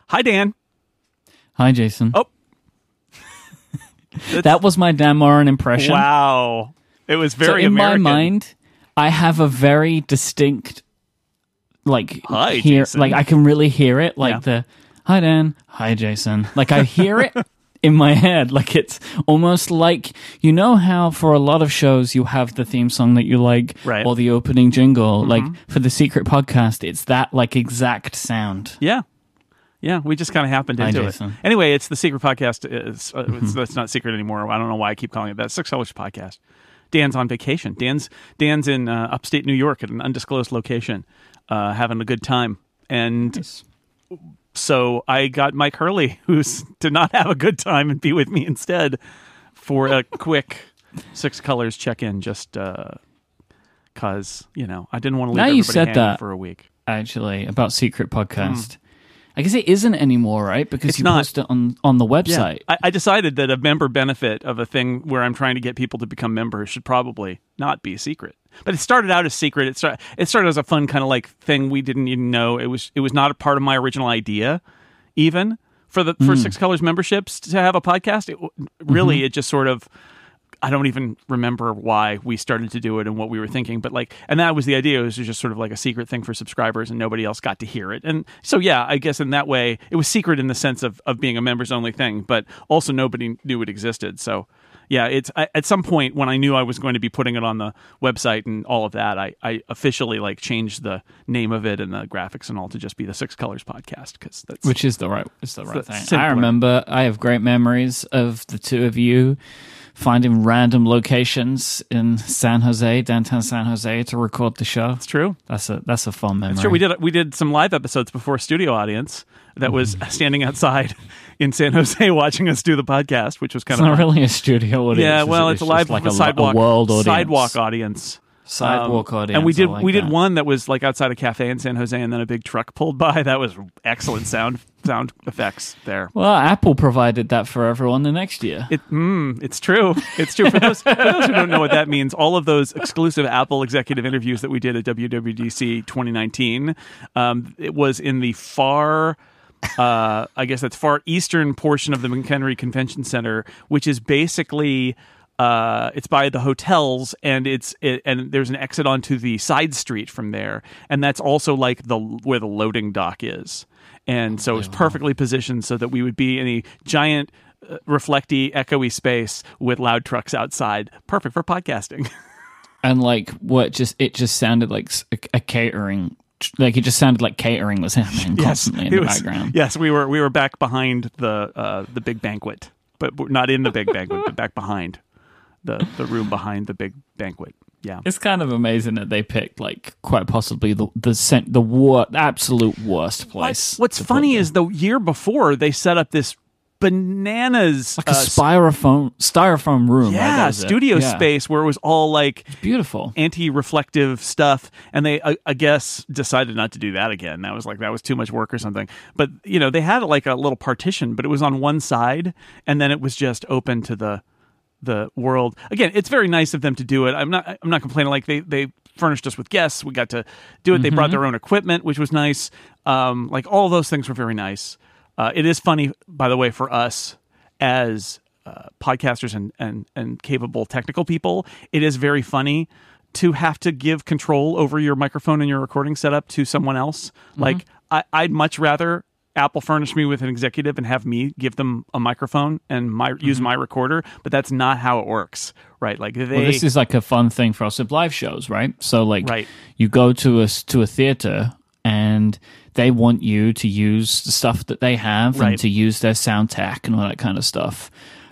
Hi, Dan. Hi, Jason. Oh. That was my Dan Moran impression. Wow. It was very in American. my mind, I have a very distinct, hi, Jason. I can really hear it, the, hi, Dan, hi, Jason. Like, I hear it in my head. Like, it's almost like, you know how for a lot of shows you have the theme song that you like, right, or the opening jingle. Like, for the Secret Podcast, it's that, exact sound. Yeah. Yeah, we just kind of happened into it. Anyway, it's the Secret Podcast. It's not secret anymore. I don't know why I keep calling it that. Six Colors Podcast. Dan's on vacation. Dan's in upstate New York at an undisclosed location, having a good time. And so I got Mike Hurley, who's to not have a good time and be with me instead for a quick Six Colors check-in, just because, I didn't want to leave everybody hanging for a week. Actually, about Secret Podcast. I guess it isn't anymore, right? Because you post it on the website. Yeah. I decided that a member benefit of a thing where I'm trying to get people to become members should probably not be secret. But it started out as secret. It started as a fun kind of thing we didn't even know. It was not a part of my original idea, even for Six Colors memberships to have a podcast. It just sort of. I don't even remember why we started to do it and what we were thinking, but and that was the idea. It was just sort of like a secret thing for subscribers and nobody else got to hear it. And so, yeah, I guess in that way, it was secret in the sense of being a members only thing, but also nobody knew it existed. So, yeah, at some point when I knew I was going to be putting it on the website and all of that, I officially changed the name of it and the graphics and all to just be the Six Colors Podcast, which is the right thing. Simpler. I remember I have great memories of the two of you finding random locations in San Jose, downtown San Jose, to record the show. It's true. That's a fun memory. It's true. We did some live episodes before a studio audience that was standing outside in San Jose watching us do the podcast, which was kind of not really a studio audience. Yeah, well, it's a live sidewalk, a world audience. Sidewalk audience. Sidewalk audience. And we did one that was outside a cafe in San Jose, and then a big truck pulled by. That was excellent sound effects there. Well, Apple provided that for everyone the next year. It's true. It's true. For those who don't know what that means, all of those exclusive Apple executive interviews that we did at WWDC 2019, it was in the far eastern portion of the McHenry Convention Center, which is basically. It's by the hotels, and and there's an exit onto the side street from there, and that's also where the loading dock is, and so it's perfectly positioned so that we would be in a giant, reflecty, echoey space with loud trucks outside, perfect for podcasting. And it just sounded like a catering. It just sounded like catering was happening constantly in the background. Yes, we were back behind the big banquet, but we're not in the big banquet, but back behind. The room behind the big banquet. Yeah, it's kind of amazing that they picked quite possibly the absolute worst place. What's funny is the year before they set up this bananas a styrofoam room. Yeah, right? studio space where it was all it's beautiful anti-reflective stuff, and they I guess decided not to do that again. That was too much work or something. But they had a little partition, but it was on one side, and then it was just open to the world. Again, it's very nice of them to do it. I'm not complaining. They furnished us with guests. We got to do it. They brought their own equipment, which was nice. All those things were very nice. It is funny, by the way, for us as podcasters and capable technical people, it is very funny to have to give control over your microphone and your recording setup to someone else. I'd much rather Apple furnish me with an executive and have me give them a microphone and use my recorder, but that's not how it works, right? This is a fun thing for us with live shows, right? So right. You go to a theater and they want you to use the stuff that they have and to use their sound tech and all that kind of stuff.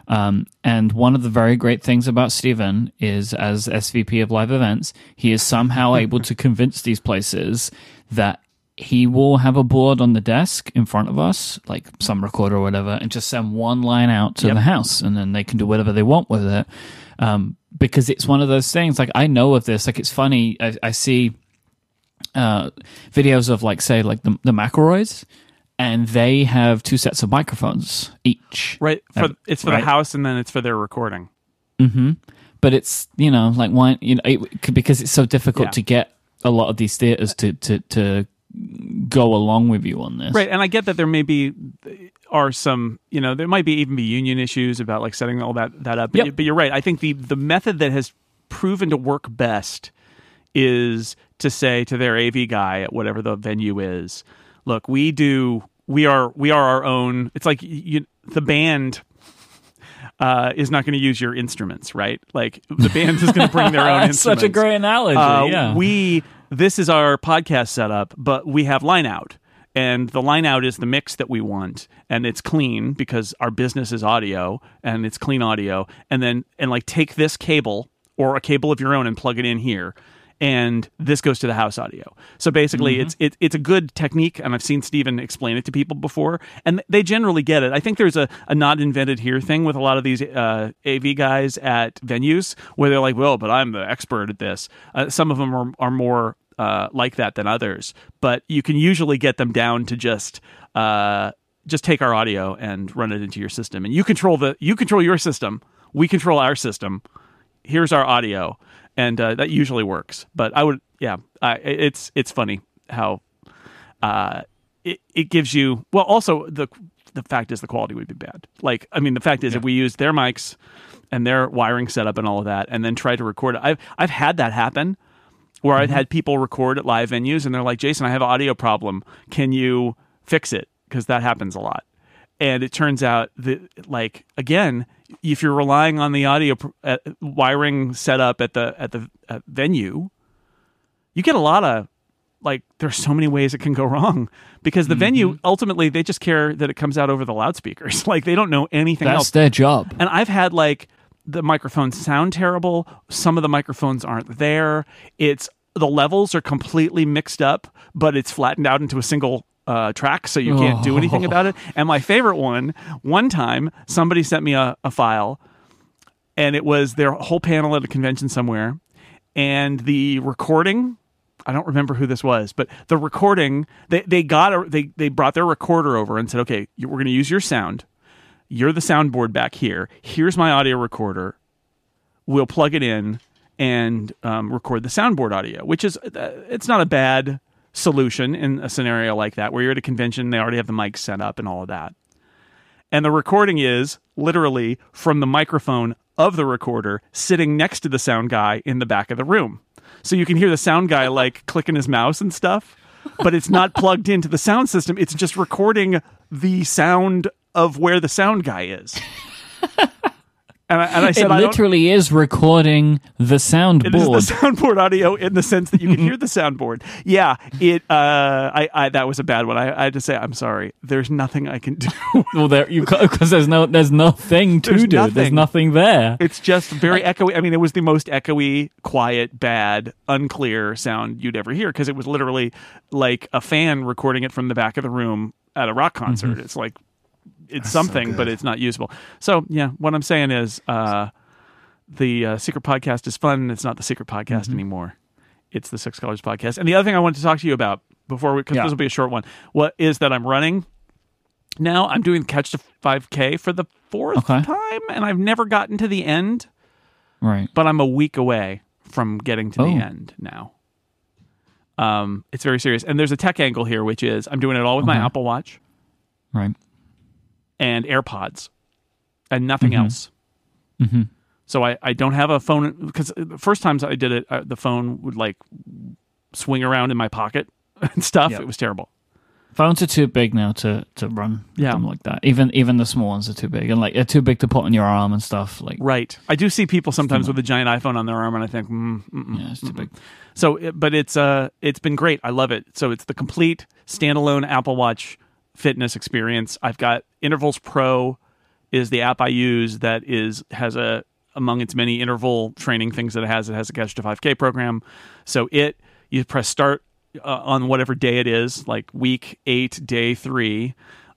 And one of the very great things about Stephen is, as SVP of live events, he is somehow able to convince these places that he will have a board on the desk in front of us, like some recorder or whatever, and just send one line out to the house, and then they can do whatever they want with it. Because it's one of those things, I know of this, it's funny, I see videos of, the McElroys, and they have two sets of microphones each. Right. It's for the house, and then it's for their recording. Mm-hmm. But it's, one, because it's so difficult to get a lot of these theaters to go along with you on this. Right, and I get that there are some, there might even be union issues about like setting all that up. But, but you're right. I think the method that has proven to work best is to say to their AV guy at whatever the venue is, look, we are our own. It's like the band is not going to use your instruments, right? Like the band is going to bring their own instruments. Such a great analogy. This is our podcast setup, but we have line out. And the line out is the mix that we want, and it's clean because our business is audio, and it's clean audio. And like take this cable or a cable of your own and plug it in here, and this goes to the house audio. So basically, it's a good technique, and I've seen Steven explain it to people before, and they generally get it. I think there's a not invented here thing with a lot of these AV guys at venues where they're like, well, but I'm the expert at this. Some of them are more like that than others, but you can usually get them down to just take our audio and run it into your system, and you control your system. We control our system. Here's our audio. And that usually works, but it's funny how it gives you. Well, also the fact is the quality would be bad. Like, I mean, the fact is if we use their mics and their wiring setup and all of that, and then try to record it, I've had that happen where I've had people record at live venues, and they're like, "Jason, I have an audio problem. Can you fix it?" Because that happens a lot. And it turns out that, like, again, if you're relying on the audio wiring setup at the venue, you get a lot of, like, there's so many ways it can go wrong because the venue, ultimately, they just care that it comes out over the loudspeakers. Like, they don't know anything else. That's their job. And I've had, like, the microphones sound terrible. Some of the microphones aren't there. The levels are completely mixed up, but it's flattened out into a single track, so you can't do anything about it. And my favorite one time, somebody sent me a file, and it was their whole panel at a convention somewhere, and the recording, I don't remember who this was, but the recording, they brought their recorder over and said, okay, we're going to use your sound. You're the soundboard back here. Here's my audio recorder. We'll plug it in and record the soundboard audio, which is, it's not a bad solution in a scenario like that where you're at a convention, they already have the mics set up and all of that. And the recording is literally from the microphone of the recorder sitting next to the sound guy in the back of the room. So you can hear the sound guy like clicking his mouse and stuff, but it's not plugged into the sound system. It's just recording the sound of where the sound guy is. And I said, it literally is recording the soundboard. It is the soundboard audio in the sense that you can hear the soundboard. Yeah, that was a bad one. I had to say, I'm sorry. There's nothing I can do. Well, because there's nothing to do. Nothing. There's nothing there. It's just very echoey. I mean, it was the most echoey, quiet, bad, unclear sound you'd ever hear because it was literally like a fan recording it from the back of the room at a rock concert. It's like, it's something, but it's not usable. So, yeah, what I'm saying is the Secret Podcast is fun, and it's not the Secret Podcast anymore. It's the Six Colors Podcast. And the other thing I wanted to talk to you about before, because this will be a short one, is that I'm running now. I'm doing Catch to 5K for the fourth time, and I've never gotten to the end. Right. But I'm a week away from getting to the end now. It's very serious. And there's a tech angle here, which is I'm doing it all with my Apple Watch. Right. And AirPods and nothing else. So I don't have a phone because the first times I did it, the phone would like swing around in my pocket and stuff. It was terrible. Phones are too big now to run them like that. Even the small ones are too big, and like they're too big to put on your arm and stuff. Like right. I do see people sometimes with a giant iPhone on their arm, and I think, yeah, it's too big. So, but it's been great. I love it. So it's the complete standalone Apple Watch fitness experience. I've got Intervals Pro is the app I use that has among its many interval training things that it has a Catch to 5K program. So you press start on whatever day it is, like week 8, day 3,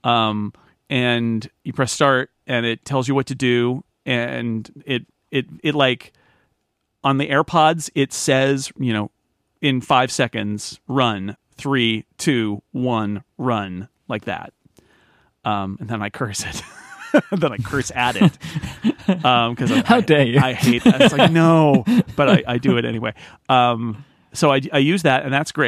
and you press start and it tells you what to do, and it like on the AirPods it says, in 5 seconds, run 3, 2, 1, run. Like that. And then I curse it. Then I curse at it. Because how dare you? I hate that. It's like, no. But I do it anyway. So I use that, and that's great.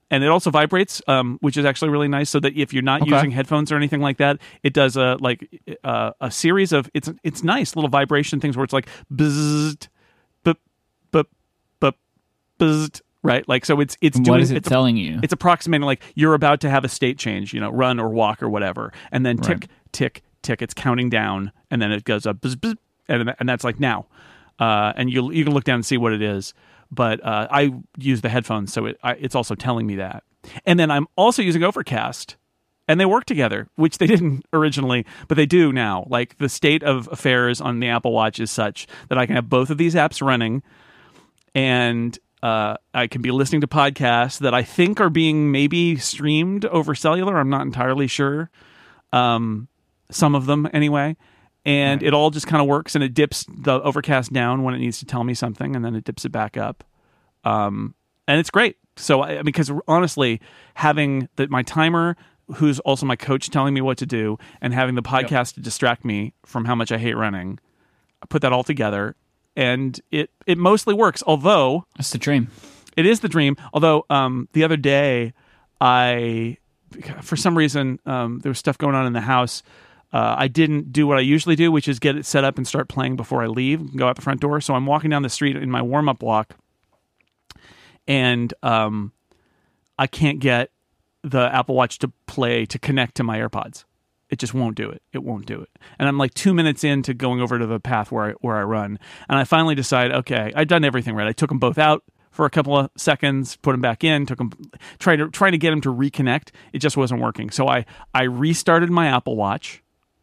and it also vibrates, which is actually really nice. So that if you're not using headphones or anything like that, it does a series of it's nice little vibration things where it's like bzzzt, bup, bup, bup, bzzzt, right? Like so, it's doing. What is it telling you? It's approximating like you're about to have a state change, run or walk or whatever, and then tick, tick, tick. It's counting down, and then it goes up, bzz, bzz, and that's like now, and you can look down and see what it is. But I use the headphones, so it's also telling me that. And then I'm also using Overcast, and they work together, which they didn't originally, but they do now. Like the state of affairs on the Apple Watch is such that I can have both of these apps running, and I can be listening to podcasts that I think are being maybe streamed over cellular. I'm not entirely sure. Some of them, anyway. And it all just kind of works, and it dips the Overcast down when it needs to tell me something, and then it dips it back up. And it's great. So, because honestly, having my timer, who's also my coach telling me what to do, and having the podcast to distract me from how much I hate running, I put that all together, and it mostly works. Although that's the dream. It is the dream. Although the other day, for some reason, there was stuff going on in the house. I didn't do what I usually do, which is get it set up and start playing before I leave and go out the front door. So I'm walking down the street in my warm-up walk, and I can't get the Apple Watch to connect to my AirPods. It just won't do it. It won't do it. And I'm like 2 minutes into going over to the path where I run, and I finally decide, okay, I've done everything right. I took them both out for a couple of seconds, put them back in, trying to get them to reconnect. It just wasn't working. So I restarted my Apple Watch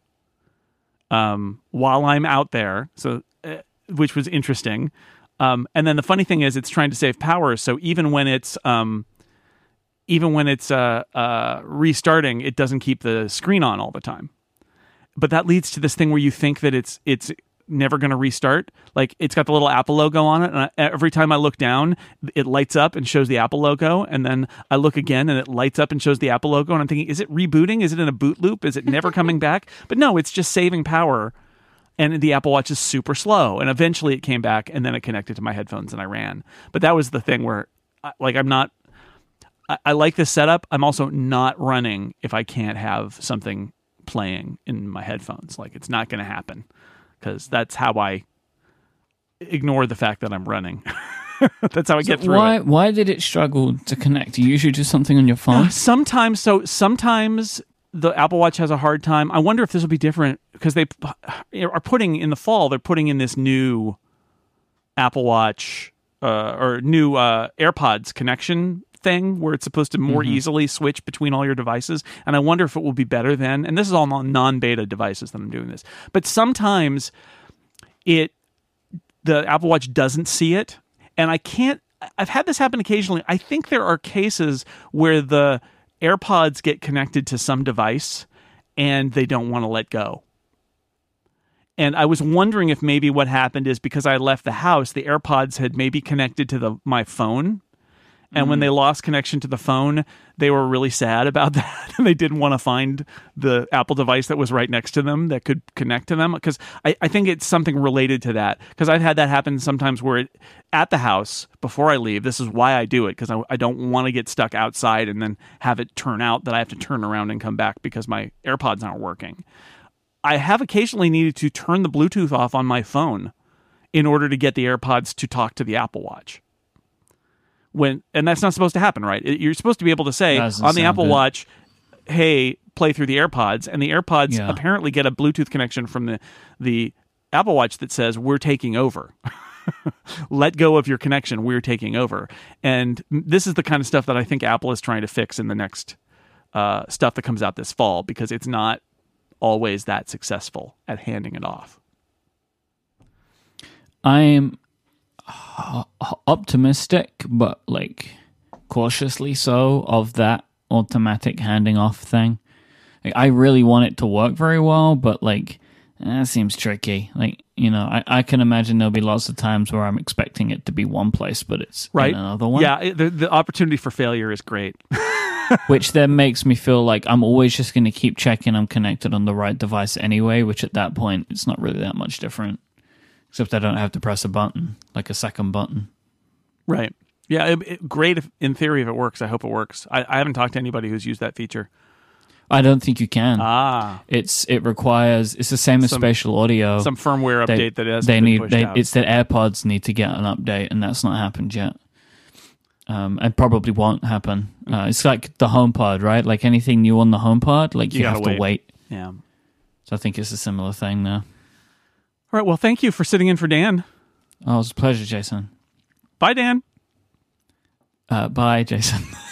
while I'm out there, which was interesting. And then the funny thing is, it's trying to save power. So even when it's restarting, it doesn't keep the screen on all the time. But that leads to this thing where you think that it's never going to restart. Like it's got the little Apple logo on it, and every time I look down, it lights up and shows the Apple logo, and then I look again and it lights up and shows the Apple logo, and I'm thinking, is it rebooting? Is it in a boot loop? Is it never coming back? But no, it's just saving power, and the Apple Watch is super slow, and eventually it came back, and then it connected to my headphones, and I ran. But that was the thing where I like this setup. I'm also not running if I can't have something playing in my headphones. Like it's not going to happen, because that's how I ignore the fact that I'm running. That's how I get through it. Why did it struggle to connect? Do you usually do something on your phone? Sometimes the Apple Watch has a hard time. I wonder if this will be different, because they are putting in the fall, they're putting in this new Apple Watch or new AirPods connection thing where it's supposed to more easily switch between all your devices, and I wonder if it will be better then. And this is all on non-beta devices that I'm doing this, but sometimes the Apple Watch doesn't see it, and I've had this happen occasionally. I think there are cases where the AirPods get connected to some device and they don't want to let go. And I was wondering if maybe what happened is because I left the house, the AirPods had maybe connected to my phone. And when they lost connection to the phone, they were really sad about that. And they didn't want to find the Apple device that was right next to them that could connect to them. Because I think it's something related to that. Because I've had that happen sometimes where at the house, before I leave, this is why I do it. Because I don't want to get stuck outside and then have it turn out that I have to turn around and come back because my AirPods aren't working. I have occasionally needed to turn the Bluetooth off on my phone in order to get the AirPods to talk to the Apple Watch. And that's not supposed to happen, right? You're supposed to be able to say on the Apple Watch, hey, play through the AirPods. And the AirPods apparently get a Bluetooth connection from the Apple Watch that says, we're taking over. Let go of your connection. We're taking over. And this is the kind of stuff that I think Apple is trying to fix in the next stuff that comes out this fall, because it's not always that successful at handing it off. I'm optimistic, but like cautiously so, of that automatic handing off thing. Like, I really want it to work very well, but like that seems tricky. Like, you know, I can imagine there'll be lots of times where I'm expecting it to be one place, but it's in another one. Yeah, the opportunity for failure is great. Which then makes me feel like I'm always just going to keep checking I'm connected on the right device anyway, which at that point, it's not really that much different. Except I don't have to press a button, like a second button. Right. Yeah, great in theory if it works. I hope it works. I haven't talked to anybody who's used that feature. I don't think you can. It's the same as spatial audio. Some firmware update that has been pushed out. It's that AirPods need to get an update, and that's not happened yet. And probably won't happen. It's like the HomePod, right? Like anything new on the HomePod, like you have to wait. Yeah. So I think it's a similar thing now. All right. Well, thank you for sitting in for Dan. Oh, it was a pleasure, Jason. Bye, Dan. Bye, Jason.